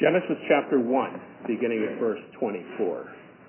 Genesis chapter 1, beginning at verse 24.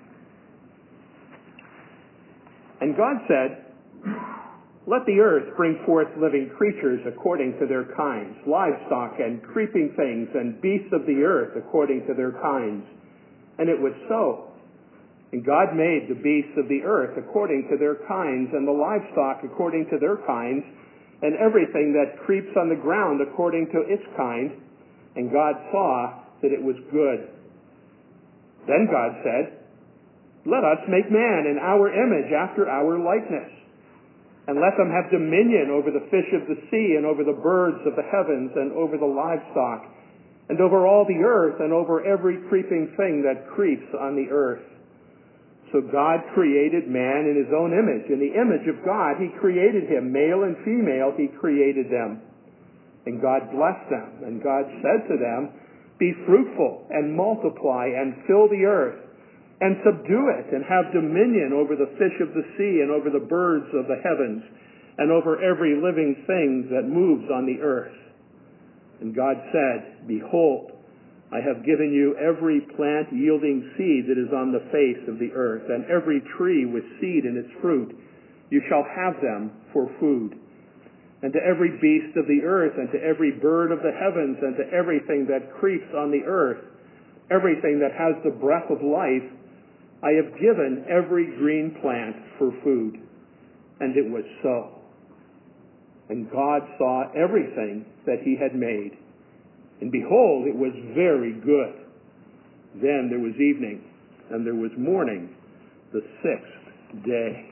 And God said, "Let the earth bring forth living creatures according to their kinds, livestock and creeping things, and beasts of the earth according to their kinds." And it was so. And God made the beasts of the earth according to their kinds, and the livestock according to their kinds, and everything that creeps on the ground according to its kind. And God saw that it was good. Then God said, "Let us make man in our image, after our likeness. And let them have dominion over the fish of the sea, and over the birds of the heavens, and over the livestock, and over all the earth, and over every creeping thing that creeps on the earth." So God created man in his own image. In the image of God he created him. Male and female he created them. And God blessed them. And God said to them, "Be fruitful, and multiply, and fill the earth, and subdue it, and have dominion over the fish of the sea, and over the birds of the heavens, and over every living thing that moves on the earth." And God said, "Behold, I have given you every plant yielding seed that is on the face of the earth, and every tree with seed in its fruit. You shall have them for food. And to every beast of the earth, and to every bird of the heavens, and to everything that creeps on the earth, everything that has the breath of life, I have given every green plant for food." And it was so. And God saw everything that he had made. And behold, it was very good. Then there was evening, and there was morning, the sixth day.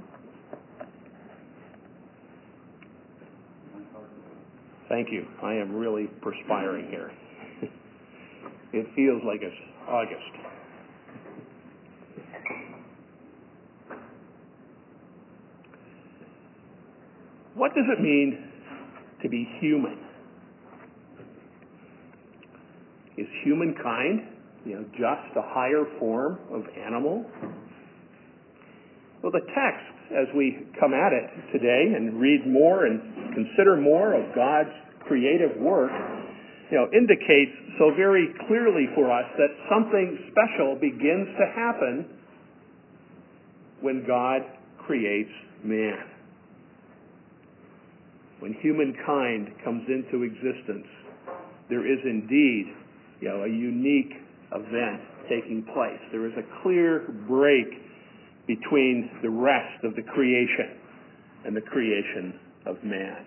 Thank you. I am really perspiring here. It feels like it's August. What does it mean to be human? Is humankind, just a higher form of animal? Well, the text, as we come at it today and read more and consider more of God's creative work, indicates so very clearly for us that something special begins to happen when God creates man. When humankind comes into existence, there is indeed a unique event taking place. There is a clear break between the rest of the creation and the creation of man.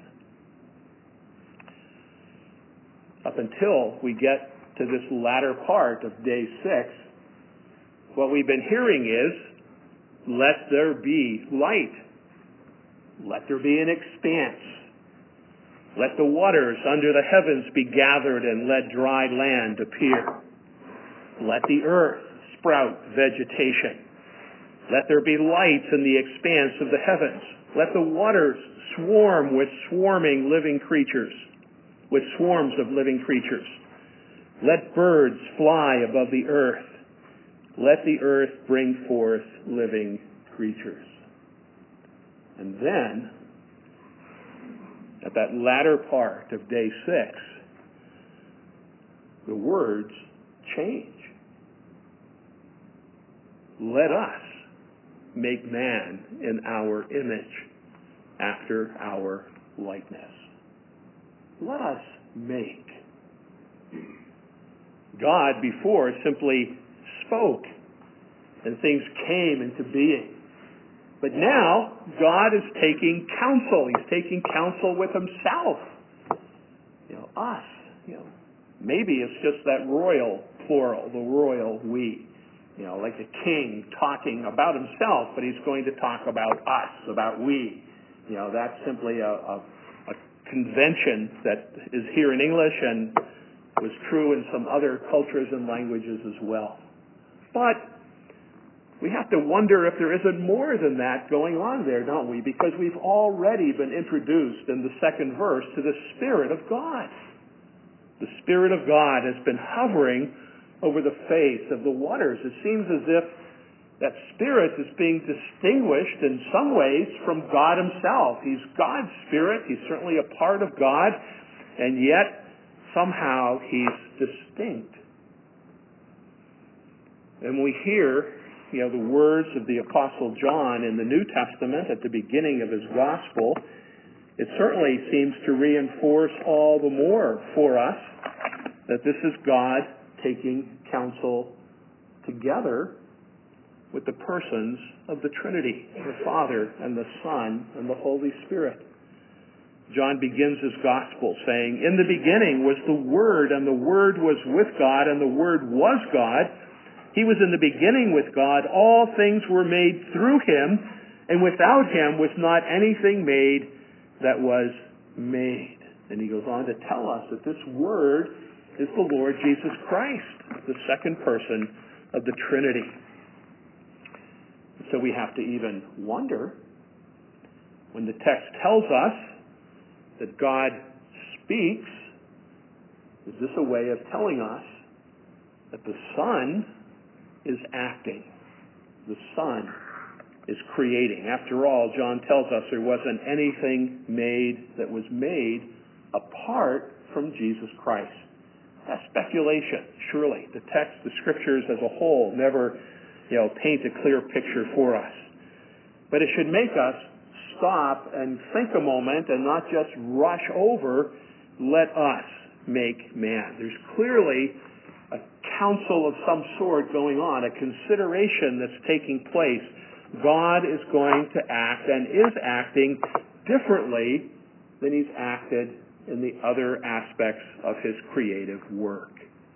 Up until we get to this latter part of day 6, what we've been hearing is, "Let there be light. Let there be an expanse. Let the waters under the heavens be gathered, and let dry land appear. Let the earth sprout vegetation. Let there be lights in the expanse of the heavens. Let the waters swarm with swarming living creatures, with swarms of living creatures. Let birds fly above the earth. Let the earth bring forth living creatures." And then, at that latter part of day 6, the words change. "Let us make man in our image, after our likeness." Let us make. God before simply spoke, and things came into being. But now, God is taking counsel. He's taking counsel with himself. Us. Maybe it's just that royal plural, the royal we. Like the king talking about himself, but he's going to talk about us, about we. That's simply a convention that is here in English and was true in some other cultures and languages as well. But we have to wonder if there isn't more than that going on there, don't we? Because we've already been introduced in the second verse to the Spirit of God. The Spirit of God has been hovering over the face of the waters. It seems as if that Spirit is being distinguished in some ways from God himself. He's God's Spirit. He's certainly a part of God, and yet somehow he's distinct And we hear, the words of the Apostle John in the New Testament at the beginning of his gospel, it certainly seems to reinforce all the more for us that this is God taking counsel together with the persons of the Trinity, the Father and the Son and the Holy Spirit. John begins his gospel saying, "In the beginning was the Word, and the Word was with God, and the Word was God. He was in the beginning with God. All things were made through him, and without him was not anything made that was made." And he goes on to tell us that this Word is the Lord Jesus Christ, the second person of the Trinity. So we have to even wonder, when the text tells us that God speaks, is this a way of telling us that the Son is acting? The Son is creating. After all, John tells us there wasn't anything made that was made apart from Jesus Christ. That's speculation, surely. The text, the Scriptures as a whole, never paint a clear picture for us. But it should make us stop and think a moment and not just rush over, let us make man. There's clearly a counsel of some sort going on, a consideration that's taking place. God is going to act and is acting differently than he's acted in the other aspects of his creative work.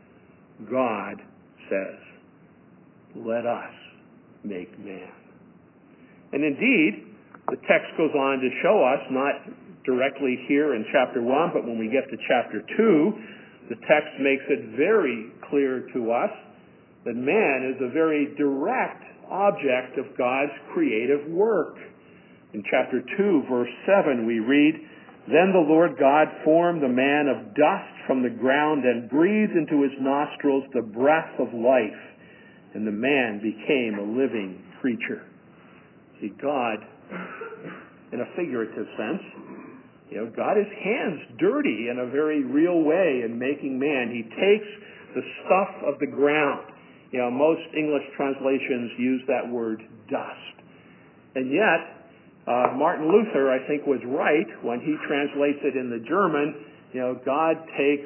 God says, "Let us make man." And indeed, the text goes on to show us, not directly here in chapter 1, but when we get to chapter 2, the text makes it very clear to us that man is a very direct object of God's creative work. In chapter 2, verse 7, we read, "Then the Lord God formed the man of dust from the ground and breathed into his nostrils the breath of life, and the man became a living creature." See, God, in a figurative sense, got his hands dirty in a very real way in making man. He takes the stuff of the ground. Most English translations use that word dust. And yet, Martin Luther, I think, was right when he translates it in the German. God takes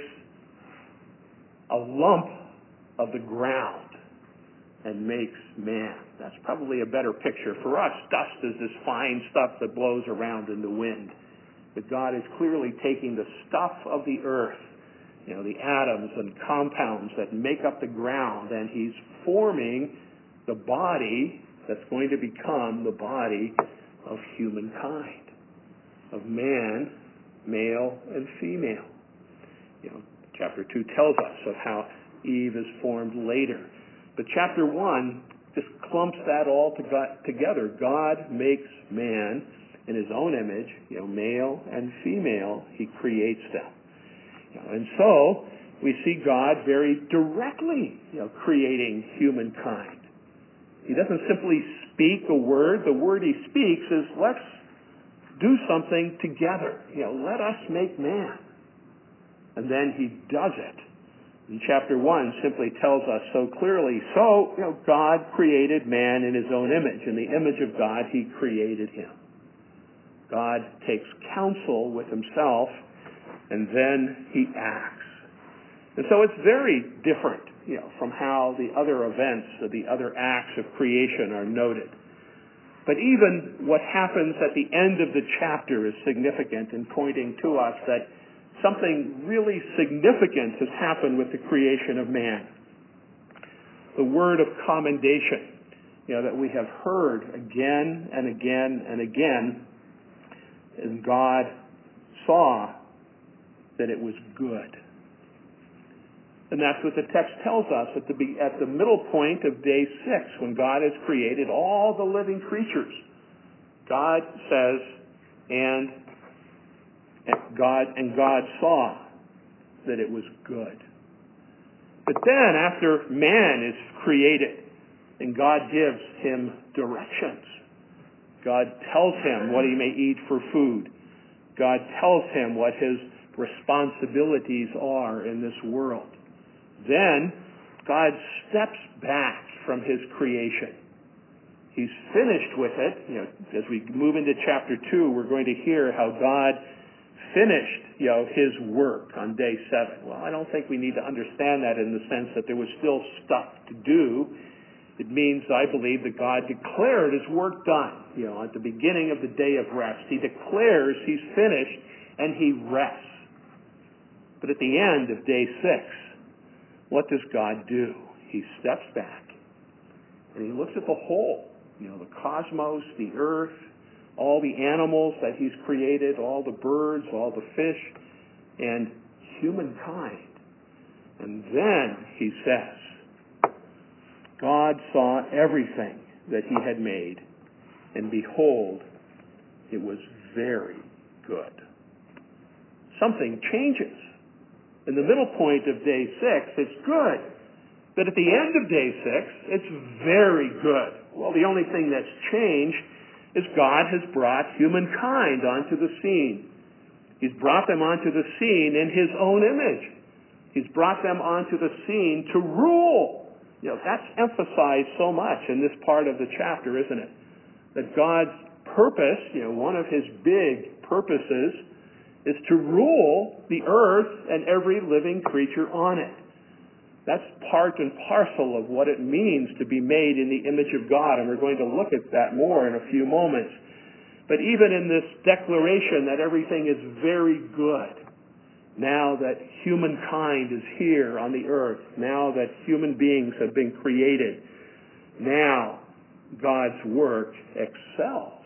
a lump of the ground and makes man. That's probably a better picture. For us, dust is this fine stuff that blows around in the wind. But God is clearly taking the stuff of the earth, the atoms and compounds that make up the ground, and he's forming the body that's going to become the body of humankind, of man, male and female. Chapter 2 tells us of how Eve is formed later. But chapter 1 just clumps that all together. God makes man in his own image, male and female, he creates them. And so we see God very directly, creating humankind. He doesn't simply speak a word. The word he speaks is, let's do something together. Let us make man. And then he does it. And chapter 1 simply tells us so clearly, God created man in his own image. In the image of God, he created him. God takes counsel with himself, and then he acts. And so it's very different, from how the other events or the other acts of creation are noted. But even what happens at the end of the chapter is significant in pointing to us that something really significant has happened with the creation of man. The word of commendation, that we have heard again and again and again, and God saw that it was good. And that's what the text tells us at the middle point of day 6, when God has created all the living creatures. God says, and God saw that it was good. But then, after man is created, and God gives him directions, God tells him what he may eat for food. God tells him what his responsibilities are in this world. Then God steps back from his creation. He's finished with it. As we move into chapter 2, we're going to hear how God finished, his work on day 7. Well, I don't think we need to understand that in the sense that there was still stuff to do. It means, I believe, that God declared his work done. At the beginning of the day of rest, he declares he's finished and he rests. But at the end of day 6, what does God do? He steps back and he looks at the whole, the cosmos, the earth, all the animals that he's created, all the birds, all the fish, and humankind. And then he says, God saw everything that he had made, and behold, it was very good. Something changes. In the middle point of day 6, it's good. But at the end of day 6, it's very good. Well, the only thing that's changed is God has brought humankind onto the scene. He's brought them onto the scene in his own image. He's brought them onto the scene to rule. That's emphasized so much in this part of the chapter, isn't it? That God's purpose, one of his big purposes, is to rule the earth and every living creature on it. That's part and parcel of what it means to be made in the image of God, and we're going to look at that more in a few moments. But even in this declaration that everything is very good, now that humankind is here on the earth, now that human beings have been created, now God's work excels.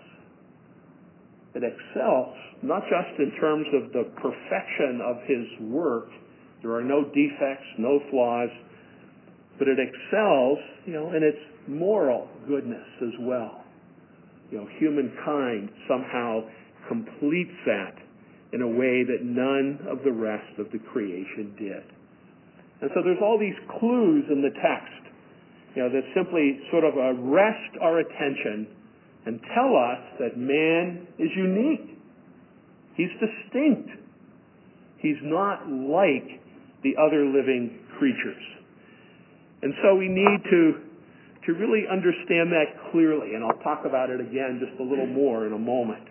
It excels, not just in terms of the perfection of his work. There are no defects, no flaws, but it excels, in its moral goodness as well. Humankind somehow completes that in a way that none of the rest of the creation did. And so there's all these clues in the text, that simply sort of arrest our attention and tell us that man is unique. He's distinct. He's not like the other living creatures. And so we need to really understand that clearly, and I'll talk about it again just a little more in a moment.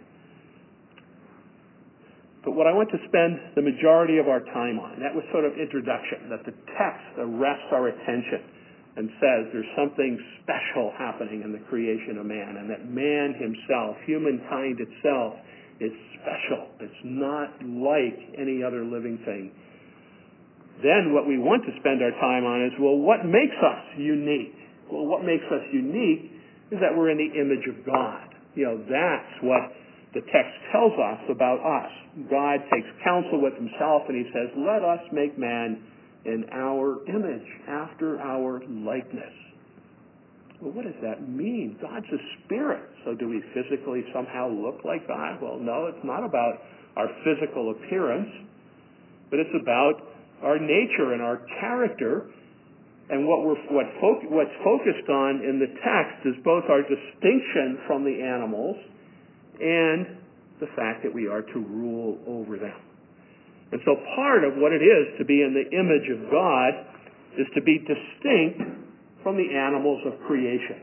But what I want to spend the majority of our time on, that was sort of introduction, that the text arrests our attention and says there's something special happening in the creation of man, and that man himself, humankind itself, is special. It's not like any other living thing. Then what we want to spend our time on is, well, what makes us unique? Well, what makes us unique is that we're in the image of God. That's what the text tells us about us. God takes counsel with himself and he says, let us make man in our image, after our likeness. Well, what does that mean? God's a spirit. So do we physically somehow look like God? Well, no, it's not about our physical appearance, but it's about our nature and our character. And what's focused on in the text is both our distinction from the animals and the fact that we are to rule over them. And so part of what it is to be in the image of God is to be distinct from the animals of creation.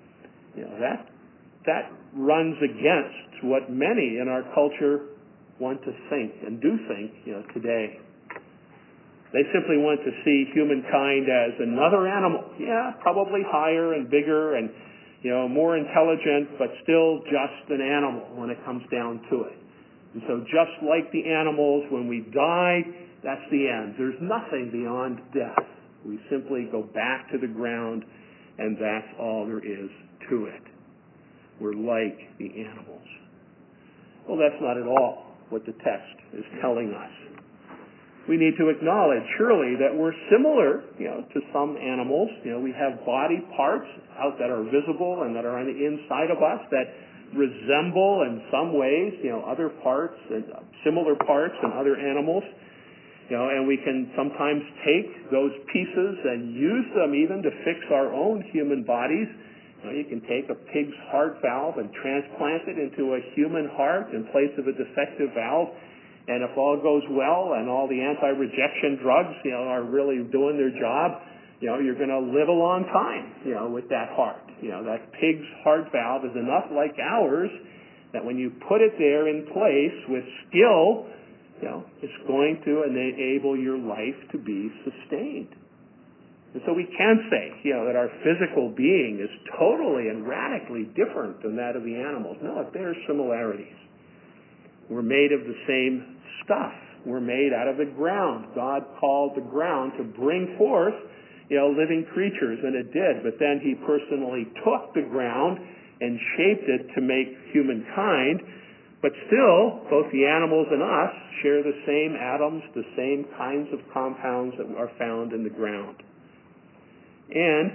That runs against what many in our culture want to think and do think today. They simply want to see humankind as another animal. Yeah, probably higher and bigger and, more intelligent, but still just an animal when it comes down to it. And so just like the animals, when we die, that's the end. There's nothing beyond death. We simply go back to the ground, and that's all there is to it. We're like the animals. Well, that's not at all what the text is telling us. We need to acknowledge, surely, that we're similar, to some animals. We have body parts out that are visible and that are on the inside of us that resemble in some ways, other parts and similar parts in other animals. And we can sometimes take those pieces and use them even to fix our own human bodies. You can take a pig's heart valve and transplant it into a human heart in place of a defective valve. And if all goes well and all the anti-rejection drugs, are really doing their job, you're going to live a long time, with that heart. That pig's heart valve is enough like ours that when you put it there in place with skill, it's going to enable your life to be sustained. And so we can say, that our physical being is totally and radically different than that of the animals. No, it bears similarities. We're made of the same stuff. We're made out of the ground. God called the ground to bring forth, living creatures, and it did. But then He personally took the ground and shaped it to make humankind. But still, both the animals and us share the same atoms, the same kinds of compounds that are found in the ground. And,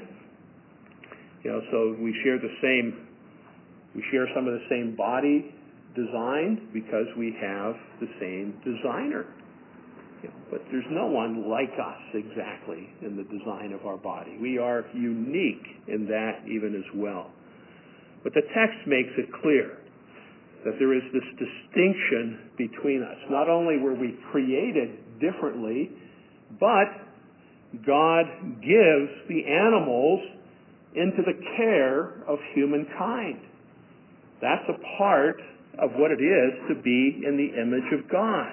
so we share some of the same body design because we have the same designer. But there's no one like us exactly in the design of our body. We are unique in that even as well. But the text makes it clear that there is this distinction between us. Not only were we created differently, but God gives the animals into the care of humankind. That's a part of what it is to be in the image of God.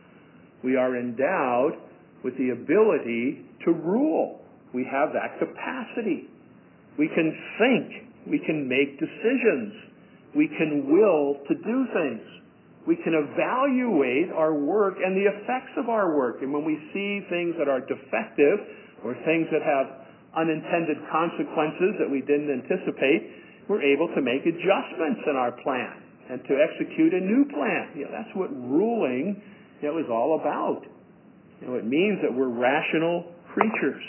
We are endowed with the ability to rule. We have that capacity. We can think. We can make decisions. We can will to do things. We can evaluate our work and the effects of our work. And when we see things that are defective or things that have unintended consequences that we didn't anticipate, we're able to make adjustments in our plan and to execute a new plan. That's what ruling is all about. It means that we're rational creatures.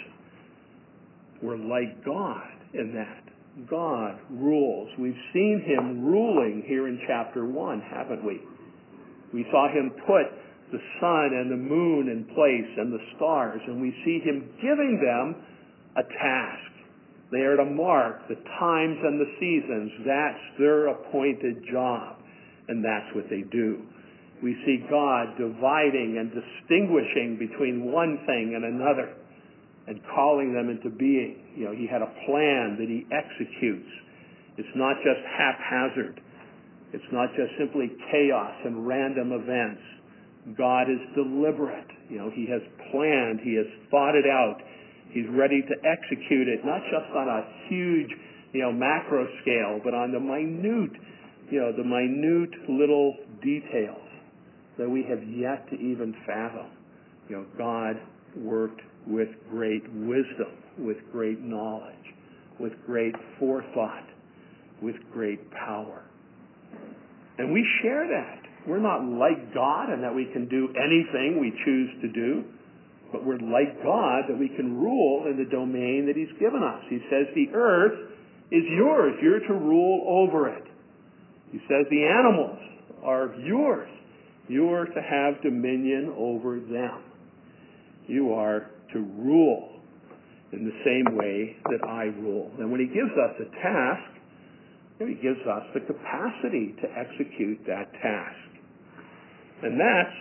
We're like God in that. God rules. We've seen Him ruling here in chapter 1, haven't we? We saw Him put the sun and the moon in place and the stars, and we see Him giving them a task. They are to mark the times and the seasons. That's their appointed job, and that's what they do. We see God dividing and distinguishing between one thing and another and calling them into being. He had a plan that He executes. It's not just haphazard. It's not just simply chaos and random events. God is deliberate. He has planned. He has thought it out. He's ready to execute it, not just on a huge, macro scale, but on the minute little details that we have yet to even fathom. God worked with great wisdom, with great knowledge, with great forethought, with great power. And we share that. We're not like God in that we can do anything we choose to do, but we're like God that we can rule in the domain that He's given us. He says the earth is yours. You're to rule over it. He says the animals are yours. You are to have dominion over them. You are to rule in the same way that I rule. And when He gives us a task, He gives us the capacity to execute that task. And that's,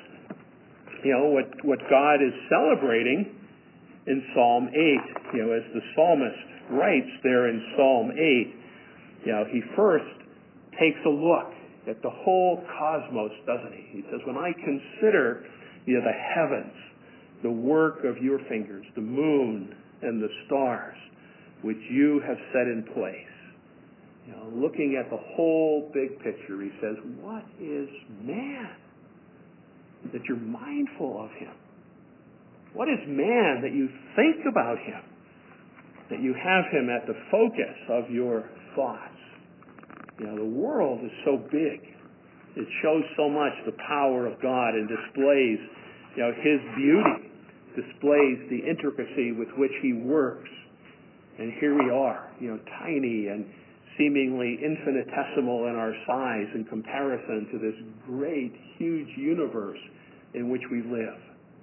what God is celebrating in Psalm 8. As the psalmist writes there in Psalm 8, he first takes a look at the whole cosmos, doesn't he? He says, when I consider, the heavens, the work of your fingers, the moon and the stars, which you have set in place. Looking at the whole big picture, he says, what is man that you're mindful of him? What is man that you think about him? That you have him at the focus of your thoughts? The world is so big. It shows so much the power of God and displays, His beauty, displays the intricacy with which He works. And here we are, tiny and seemingly infinitesimal in our size in comparison to this great, huge universe in which we live.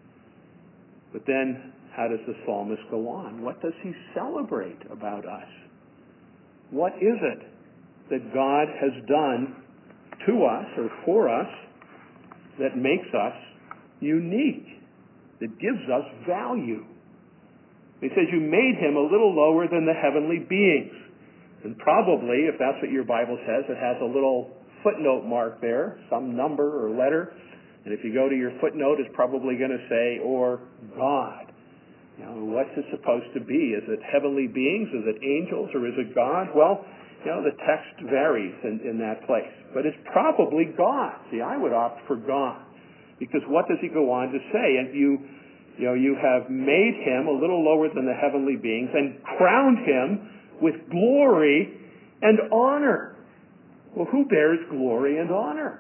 But then, how does the psalmist go on? What does he celebrate about us? What is it that God has done to us or for us that makes us unique, that gives us value? He says, you made him a little lower than the heavenly beings. And probably, if that's what your Bible says, it has a little footnote mark there, some number or letter. And if you go to your footnote, it's probably going to say, or God. What's it supposed to be? Is it heavenly beings? Is it angels? Or is it God? Well, the text varies in that place. But it's probably God. See, I would opt for God. Because what does he go on to say? And you have made him a little lower than the heavenly beings and crowned him with glory and honor. Well, who bears glory and honor?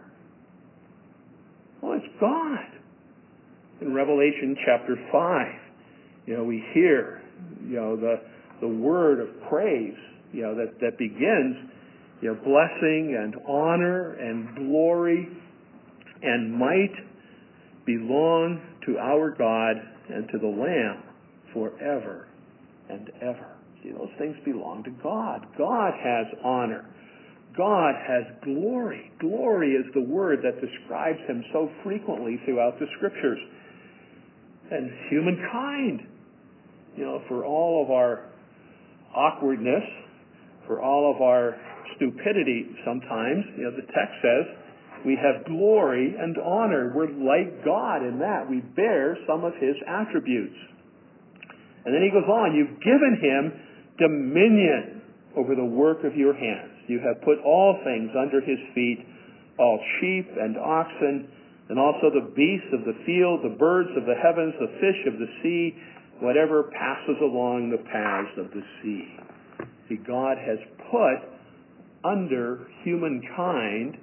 Well, it's God. In Revelation chapter 5, we hear, the word of praise, that begins, blessing and honor and glory and might belong to our God and to the Lamb forever and ever. See, those things belong to God. God has honor. God has glory. Glory is the word that describes him so frequently throughout the Scriptures. And humankind, for all of our awkwardness, for all of our stupidity sometimes, the text says, we have glory and honor. We're like God in that. We bear some of his attributes. And then he goes on, you've given him dominion over the work of your hands. You have put all things under his feet, all sheep and oxen, and also the beasts of the field, the birds of the heavens, the fish of the sea, whatever passes along the paths of the sea. See, God has put under humankind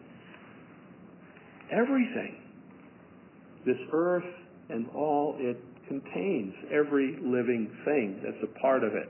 everything. This earth and all it contains, every living thing that's a part of it.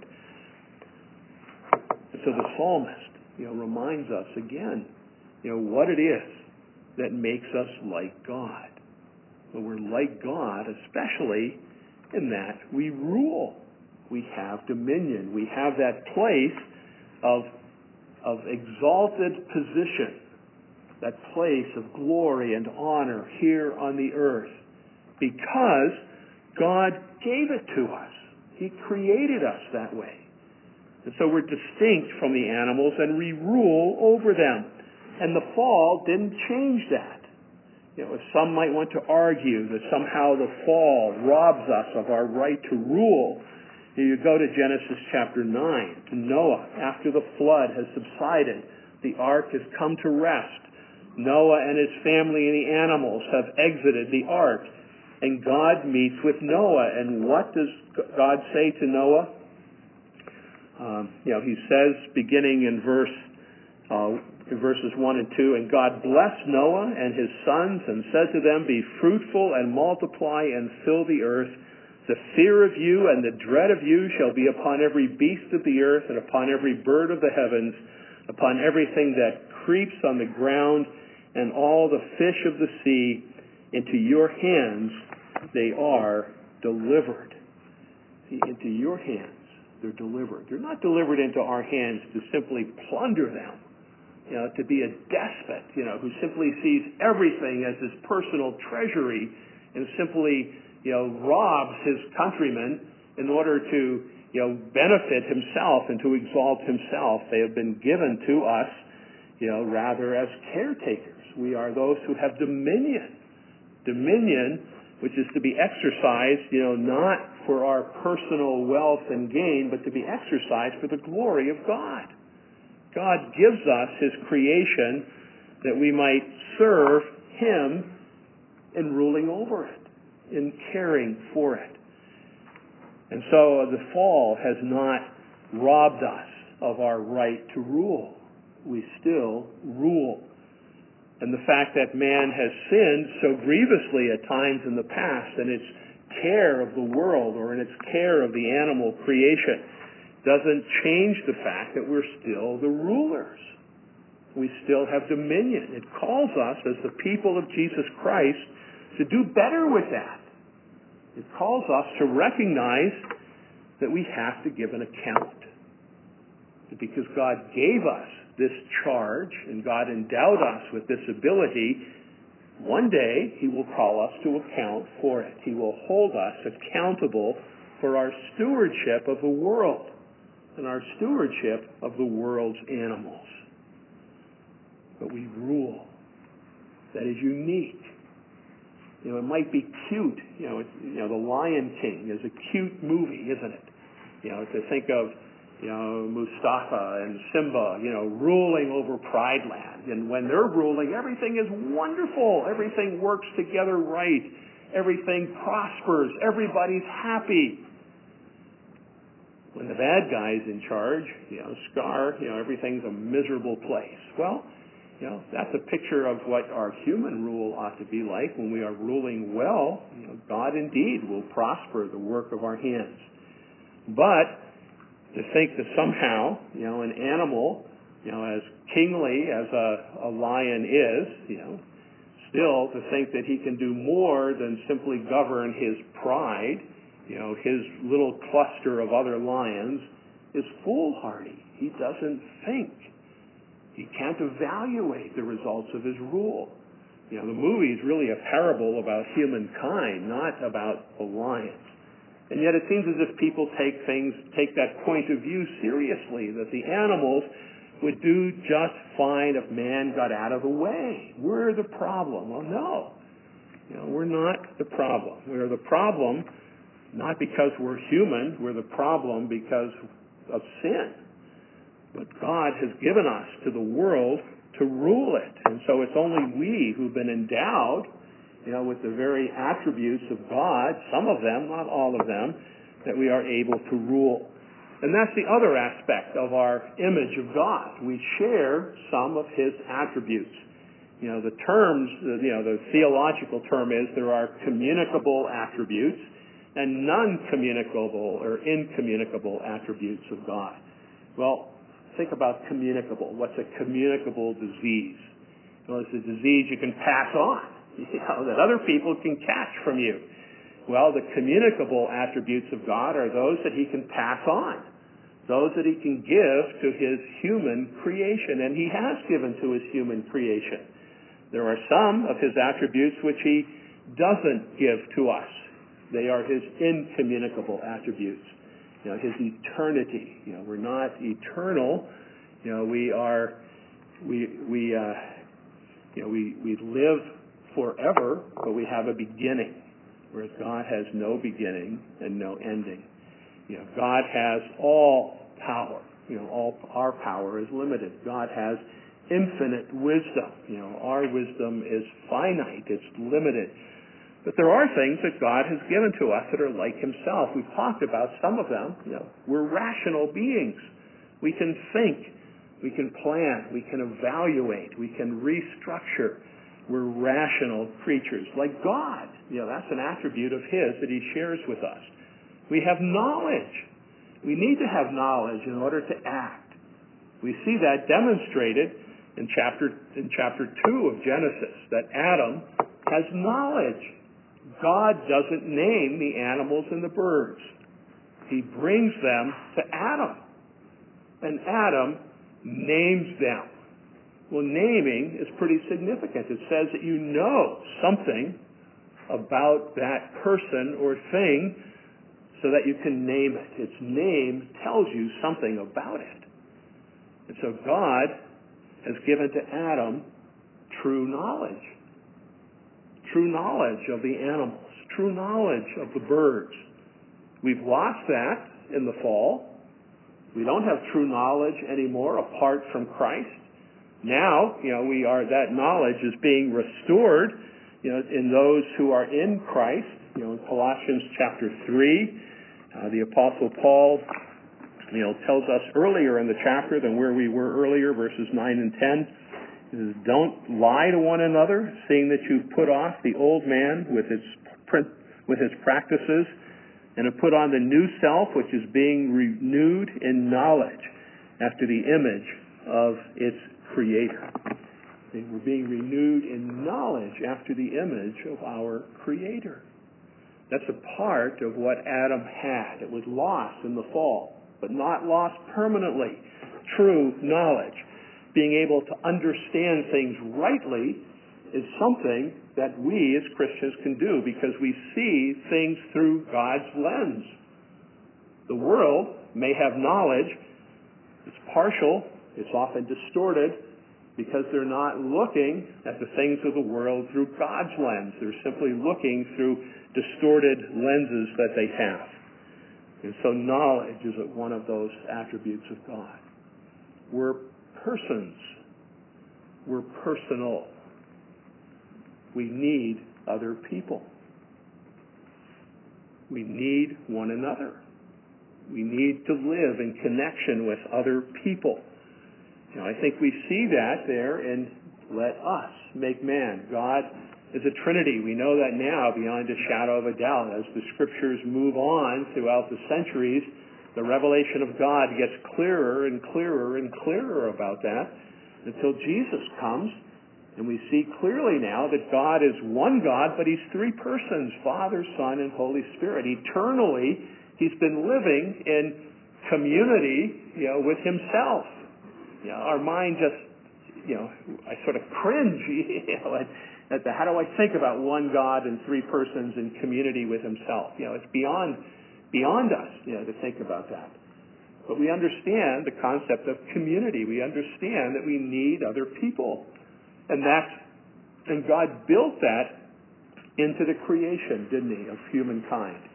And so the psalmist, reminds us again, what it is that makes us like God. Well, we're like God, especially in that we rule. We have dominion. We have that place of exalted position, that place of glory and honor here on the earth, because God gave it to us. He created us that way. And so we're distinct from the animals and we rule over them. And the fall didn't change that. Some might want to argue that somehow the fall robs us of our right to rule. You go to Genesis chapter 9, to Noah. After the flood has subsided, the ark has come to rest. Noah and his family and the animals have exited the ark. And God meets with Noah. And what does God say to Noah? He says, beginning in verses 1 and 2, and God blessed Noah and his sons and said to them, be fruitful and multiply and fill the earth. The fear of you and the dread of you shall be upon every beast of the earth and upon every bird of the heavens, upon everything that creeps on the ground and all the fish of the sea. Into your hands they are delivered. See, into your hands they're delivered. They're not delivered into our hands to simply plunder them, to be a despot, who simply sees everything as his personal treasury and simply, robs his countrymen in order to, benefit himself and to exalt himself. They have been given to us, rather as caretakers. We are those who have dominion. Dominion, which is to be exercised, not for our personal wealth and gain, but to be exercised for the glory of God. God gives us his creation that we might serve him in ruling over it, in caring for it. And so the fall has not robbed us of our right to rule. We still rule. And the fact that man has sinned so grievously at times in the past in its care of the world or in its care of the animal creation doesn't change the fact that we're still the rulers. We still have dominion. It calls us as the people of Jesus Christ to do better with that. It calls us to recognize that we have to give an account. Because God gave us this charge and God endowed us with this ability, one day he will call us to account for it. He will hold us accountable for our stewardship of the world and our stewardship of the world's animals. But we rule. That is unique. It might be cute. The Lion King is a cute movie, isn't it? To think of, Mustafa and Simba, ruling over Pride Land. And when they're ruling, everything is wonderful. Everything works together right. Everything prospers. Everybody's happy. When the bad guy's in charge, Scar, everything's a miserable place. Well, that's a picture of what our human rule ought to be like. When we are ruling well, God indeed will prosper the work of our hands. But to think that somehow, an animal, as kingly as a lion is, still to think that he can do more than simply govern his pride, his little cluster of other lions, is foolhardy. He doesn't think. He can't evaluate the results of his rule. The movie is really a parable about humankind, not about the lions. And yet it seems as if people take that point of view seriously, that the animals would do just fine if man got out of the way. We're the problem. Well, no. We're not the problem. We're the problem not because we're human. We're the problem because of sin. But God has given us to the world to rule it. And so it's only we who've been endowed, with the very attributes of God, some of them, not all of them, that we are able to rule. And that's the other aspect of our image of God. We share some of His attributes. The terms, the theological term is there are communicable attributes and non-communicable or incommunicable attributes of God. Well, think about communicable. What's a communicable disease? Well, it's a disease you can pass on, that other people can catch from you. Well, the communicable attributes of God are those that He can pass on, those that He can give to His human creation, and He has given to His human creation. There are some of His attributes which He doesn't give to us. They are His incommunicable attributes. His eternity. We're not eternal. We live forever, but we have a beginning, whereas God has no beginning and no ending. God has all power. All our power is limited. God has infinite wisdom. Our wisdom is finite. It's limited. But there are things that God has given to us that are like Himself. We've talked about some of them. We're rational beings. We can think. We can plan. We can evaluate. We can restructure. We're rational creatures like God. That's an attribute of His that He shares with us. We have knowledge. We need to have knowledge in order to act. We see that demonstrated in chapter 2 of Genesis, that Adam has knowledge. God doesn't name the animals and the birds. He brings them to Adam. And Adam names them. Well, naming is pretty significant. It says that you know something about that person or thing so that you can name it. Its name tells you something about it. And so God has given to Adam true knowledge. True knowledge of the animals, true knowledge of the birds. We've lost that in the fall. We don't have true knowledge anymore apart from Christ. Now, that knowledge is being restored, in those who are in Christ. In Colossians chapter 3, the Apostle Paul, tells us earlier in the chapter than where we were earlier, verses 9 and 10. Don't lie to one another, seeing that you've put off the old man with his practices, and have put on the new self, which is being renewed in knowledge after the image of its Creator. We're being renewed in knowledge after the image of our Creator. That's a part of what Adam had. It was lost in the fall, but not lost permanently. True knowledge. Being able to understand things rightly is something that we as Christians can do because we see things through God's lens. The world may have knowledge. It's partial. It's often distorted because they're not looking at the things of the world through God's lens. They're simply looking through distorted lenses that they have. And so knowledge is one of those attributes of God. We're persons. We're personal. We need other people. We need one another. We need to live in connection with other people. I think we see that there in let us make man. God is a Trinity. We know that now beyond a shadow of a doubt. As the Scriptures move on throughout the centuries, the revelation of God gets clearer and clearer and clearer about that until Jesus comes, and we see clearly now that God is one God, but He's three persons, Father, Son, and Holy Spirit. Eternally, He's been living in community, with Himself. Our mind just, I sort of cringe, at the how do I think about one God and three persons in community with Himself? It's beyond us, to think about that. But we understand the concept of community. We understand that we need other people. And God built that into the creation, didn't He, of humankind.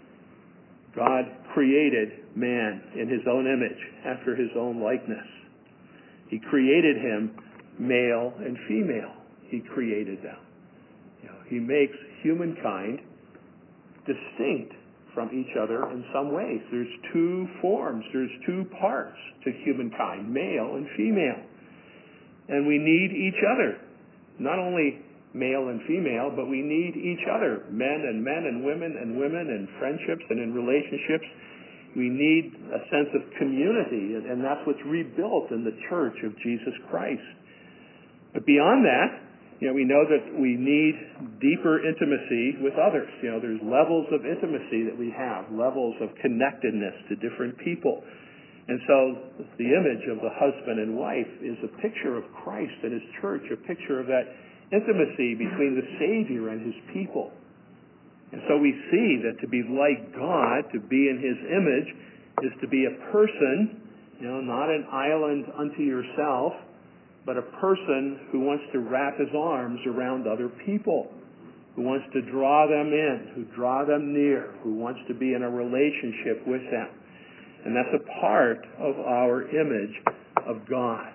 God created man in His own image, after His own likeness. He created him male and female. He created them. He makes humankind distinct from each other in some ways. There's two forms. There's two parts to humankind, male and female. And we need each other. Not only male and female, but we need each other, men and women in friendships and in relationships. We need a sense of community, and that's what's rebuilt in the Church of Jesus Christ. But beyond that, we know that we need deeper intimacy with others. There's levels of intimacy that we have, levels of connectedness to different people. And so the image of the husband and wife is a picture of Christ and His church, a picture of that intimacy between the Savior and His people. And so we see that to be like God, to be in His image, is to be a person, not an island unto yourself, but a person who wants to wrap his arms around other people, who wants to draw them in, who draw them near, who wants to be in a relationship with them. And that's a part of our image of God.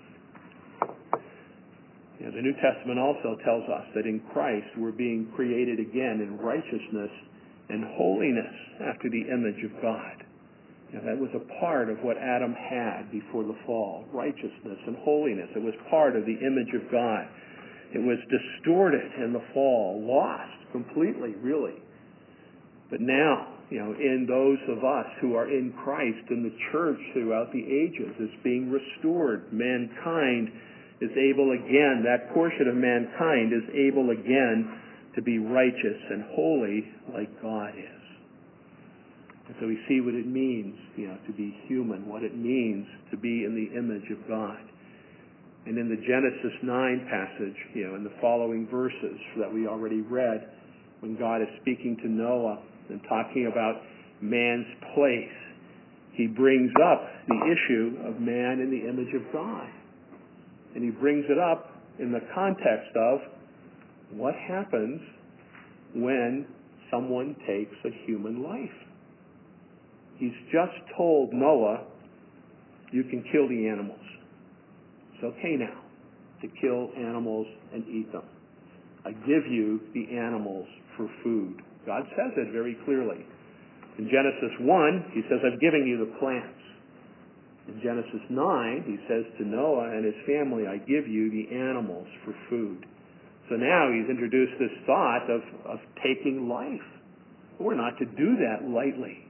The New Testament also tells us that in Christ we're being created again in righteousness and holiness after the image of God. That was a part of what Adam had before the fall, righteousness and holiness. It was part of the image of God. It was distorted in the fall, lost completely, really. But now, in those of us who are in Christ, in the church throughout the ages, is being restored. Mankind is able again, that portion of mankind is able again to be righteous and holy like God is. And so we see what it means, to be human, what it means to be in the image of God. And in the Genesis 9 passage, in the following verses that we already read, when God is speaking to Noah and talking about man's place, He brings up the issue of man in the image of God. And He brings it up in the context of what happens when someone takes a human life. He's just told Noah, you can kill the animals. It's okay now to kill animals and eat them. I give you the animals for food. God says it very clearly. In Genesis 1, He says, I've given you the plants. In Genesis 9, He says to Noah and his family, I give you the animals for food. So now He's introduced this thought of taking life. We're not to do that lightly.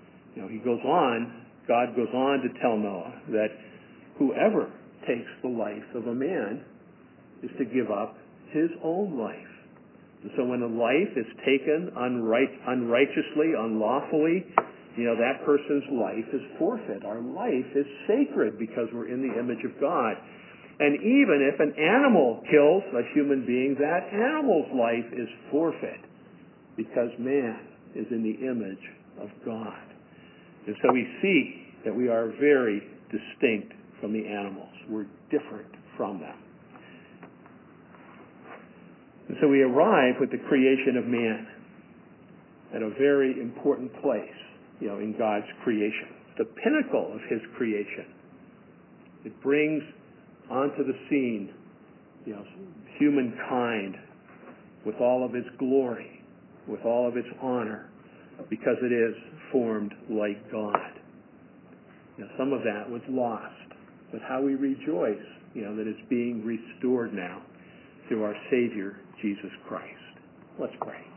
God goes on to tell Noah that whoever takes the life of a man is to give up his own life. And so when a life is taken unrighteously, unlawfully, that person's life is forfeit. Our life is sacred because we're in the image of God. And even if an animal kills a human being, that animal's life is forfeit because man is in the image of God. And so we see that we are very distinct from the animals. We're different from them. And so we arrive with the creation of man at a very important place, in God's creation. The pinnacle of his creation. It brings onto the scene, humankind with all of its glory, with all of its honor, because it is formed like God. Some of that was lost, but how we rejoice, that it's being restored now through our Savior, Jesus Christ. Let's pray.